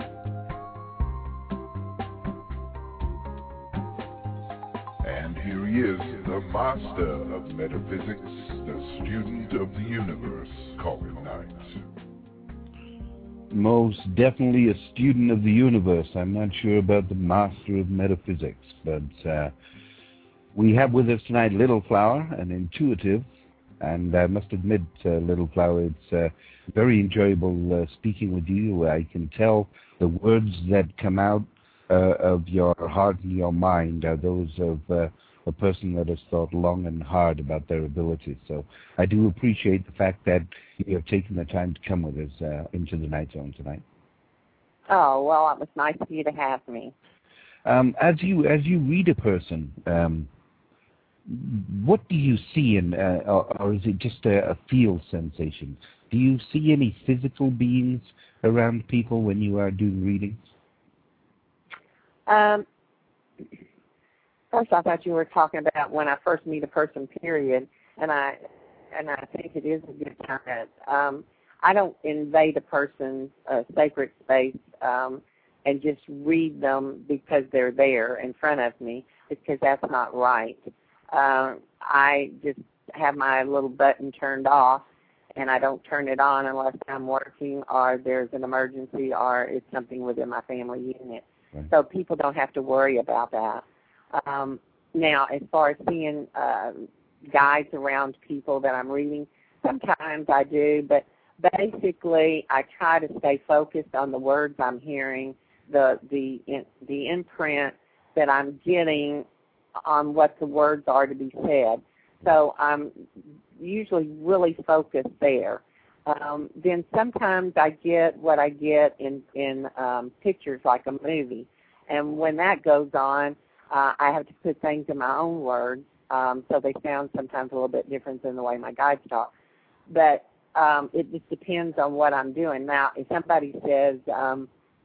And here he is, the master of metaphysics, the student of the universe, Colin Knight. Most definitely a student of the universe. I'm not sure about the master of metaphysics, but uh, we have with us tonight Little Flower, an intuitive, and I must admit, uh, Little Flower, it's uh, very enjoyable uh, speaking with you. I can tell the words that come out Uh, of your heart and your mind are those of uh, a person that has thought long and hard about their abilities. So I do appreciate the fact that you have taken the time to come with us uh, into the Night Zone tonight. Oh, well, it was nice of you to have me. Um, as you as you read a person, um, what do you see, in, uh, or, or is it just a, a feel sensation? Do you see any physical beings around people when you are doing readings? Um, first, I thought you were talking about when I first meet a person, period, and I and I think it is a good time. Um, I don't invade a person's uh, sacred space um, and just read them because they're there in front of me, because that's not right. Uh, I just have my little button turned off, and I don't turn it on unless I'm working or there's an emergency or it's something within my family unit. Right. So people don't have to worry about that. Um, now, as far as seeing uh, guides around people that I'm reading, sometimes I do, but basically I try to stay focused on the words I'm hearing, the the the imprint that I'm getting on what the words are to be said. So I'm usually really focused there. Um, then sometimes I get what I get in, in um, pictures, like a movie. And when that goes on, uh, I have to put things in my own words, um, so they sound sometimes a little bit different than the way my guides talk. But um, it just depends on what I'm doing. Now, if somebody says, um,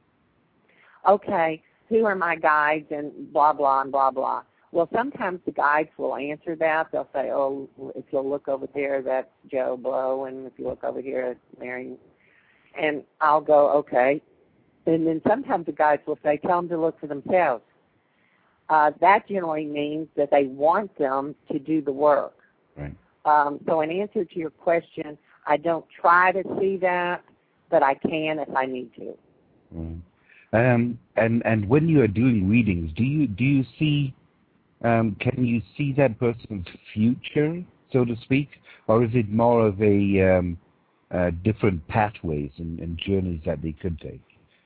okay, who are my guides, and blah, blah, and blah, blah. Well, sometimes the guides will answer that. They'll say, oh, if you'll look over there, that's Joe Blow, and if you look over here, it's Mary. And I'll go, okay. And then sometimes the guides will say, tell them to look for themselves. Uh, that generally means that they want them to do the work. Right. Um, so in answer to your question, I don't try to see that, but I can if I need to. Mm. Um, and and when you are doing readings, do you do you see? Um, can you see that person's future, so to speak, or is it more of a um, uh, different pathways and, and journeys that they could take?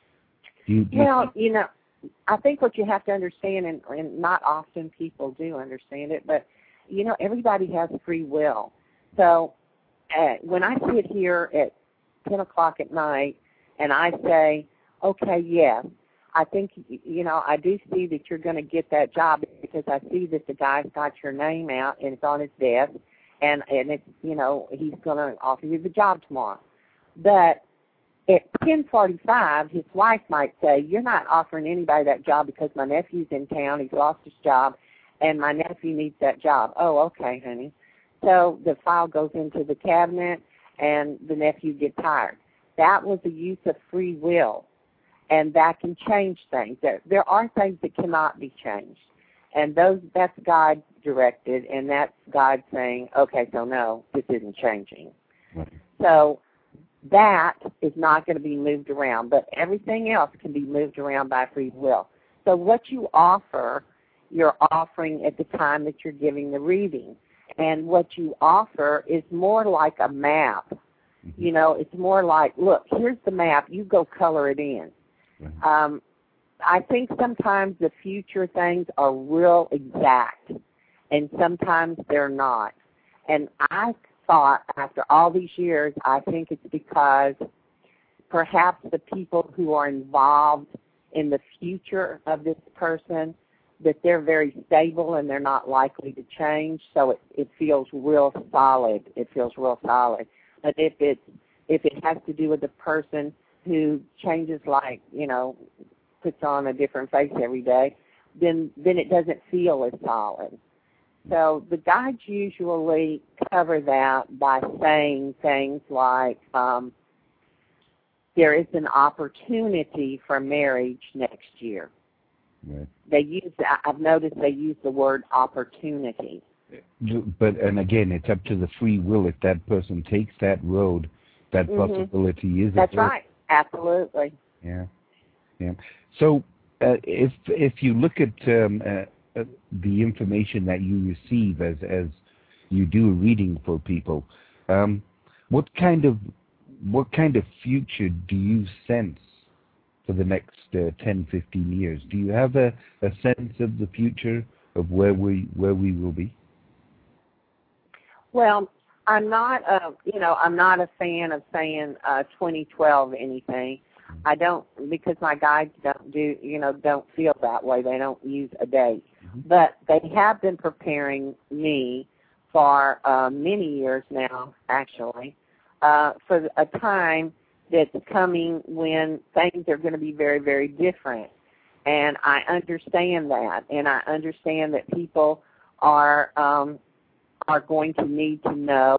Do you, do well, you, you know, I think what you have to understand, and, and not often people do understand it, but, you know, everybody has free will. So uh, when I sit here at ten o'clock at night and I say, okay, yes, I think, you know, I do see that you're going to get that job because I see that the guy's got your name out and it's on his desk, and, and it's, you know, he's going to offer you the job tomorrow. But at ten forty-five, his wife might say, you're not offering anybody that job because my nephew's in town, he's lost his job, and my nephew needs that job. Oh, okay, honey. So the file goes into the cabinet, and the nephew gets hired. That was a use of free will. And that can change things. There, there are things that cannot be changed, and those that's God directed, and that's God saying, okay, so no, this isn't changing. Right. So that is not going to be moved around, but everything else can be moved around by free will. So what you offer, you're offering at the time that you're giving the reading, and what you offer is more like a map. Mm-hmm. You know, it's more like, look, here's the map. You go color it in. Um, I think sometimes the future things are real exact, and sometimes they're not. And I thought, after all these years, I think it's because perhaps the people who are involved in the future of this person, that they're very stable and they're not likely to change, so it, it feels real solid. It feels real solid. But if it's if it has to do with the person who changes, like, you know, puts on a different face every day, then then it doesn't feel as solid. So the guides usually cover that by saying things like, um, there is an opportunity for marriage next year. Right. They use, I've noticed they use the word opportunity. But, and again, it's up to the free will. If that person takes that road, that mm-hmm. possibility is That's available. right. Absolutely. Yeah, yeah. So uh, if if you look at um, uh, uh, the information that you receive as as you do a reading for people, um, what kind of what kind of future do you sense for the next uh, ten, fifteen years? Do you have a, a sense of the future of where we where we will be? Well, I'm not, a, you know, I'm not a fan of saying uh, twenty twelve anything. I don't, because my guides don't do, you know, don't feel that way. They don't use a date. Mm-hmm. But they have been preparing me for uh, many years now, actually, uh, for a time that's coming when things are going to be very, very different. And I understand that, and I understand that people are um, are going to need to know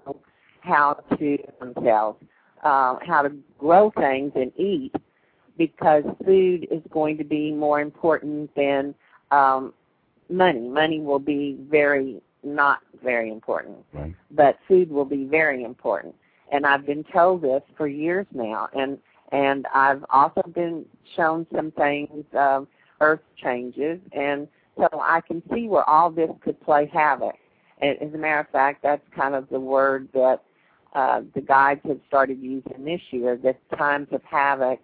how to themselves, uh, how to grow things and eat, because food is going to be more important than um, money. Money will be very not very important, right. But food will be very important. And I've been told this for years now, and and I've also been shown some things, uh, earth changes, and so I can see where all this could play havoc. And as a matter of fact, that's kind of the word that uh, the guides have started using this year, that times of havoc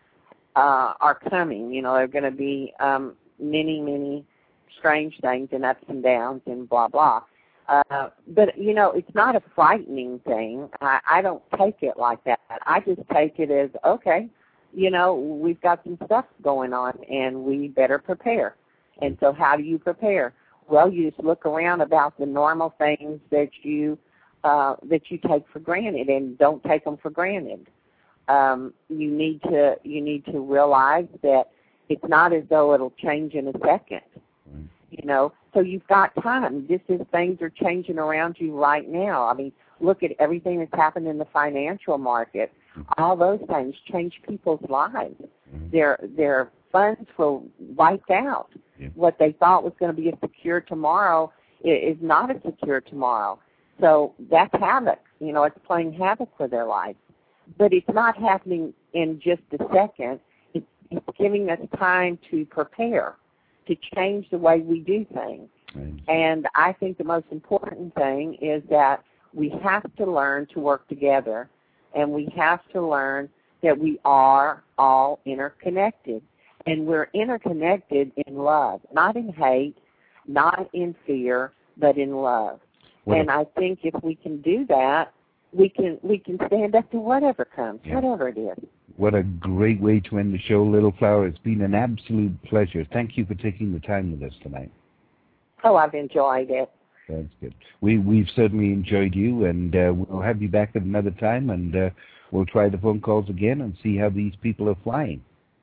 uh, are coming. You know, there are going to be um, many, many strange things and ups and downs and blah, blah. Uh, but, you know, it's not a frightening thing. I, I don't take it like that. I just take it as, okay, you know, we've got some stuff going on, and we better prepare. And so how do you prepare? Well, you just look around about the normal things that you uh, that you take for granted, and don't take them for granted. Um, you need to you need to realize that it's not as though it'll change in a second. You know, so you've got time. Just as things are changing around you right now. I mean, look at everything that's happened in the financial market. All those things change people's lives. Mm-hmm. Their their funds were wiped out. Yeah. What they thought was going to be a secure tomorrow is not a secure tomorrow. So that's havoc. You know, it's playing havoc with their life. But it's not happening in just a second. It's, it's giving us time to prepare, to change the way we do things. Right. And I think the most important thing is that we have to learn to work together, and we have to learn that we are all interconnected. And we're interconnected in love, not in hate, not in fear, but in love. What and a, I think if we can do that, we can we can stand up to whatever comes, yeah. whatever it is. What a great way to end the show, Little Flower. It's been an absolute pleasure. Thank you for taking the time with us tonight. Oh, I've enjoyed it. That's good. We, we've certainly enjoyed you, and uh, we'll have you back at another time, and uh, we'll try the phone calls again and see how these people are flying.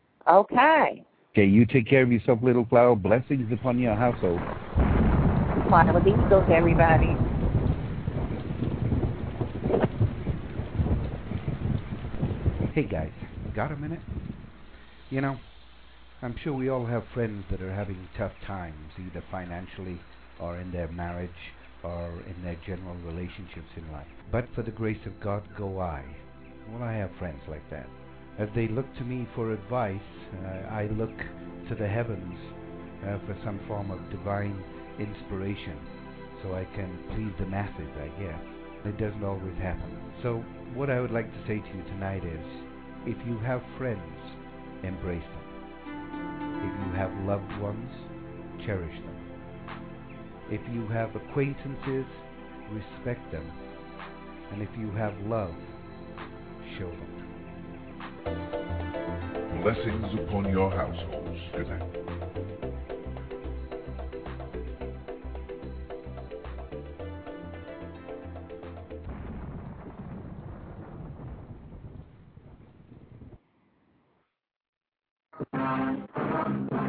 Okay. Okay, you take care of yourself, Little Flower. Blessings upon your household. Fly with eagles, everybody. Hey, guys, got a minute? You know, I'm sure we all have friends that are having tough times, either financially or in their marriage or in their general relationships in life. But for the grace of God go I. Well, I have friends like that. As they look to me for advice, uh, I look to the heavens uh, for some form of divine inspiration so I can please the masses, I guess. It doesn't always happen. So what I would like to say to you tonight is, if you have friends, embrace them. If you have loved ones, cherish them. If you have acquaintances, respect them. And if you have love, show them. Blessings upon your households. Good night. Thank you.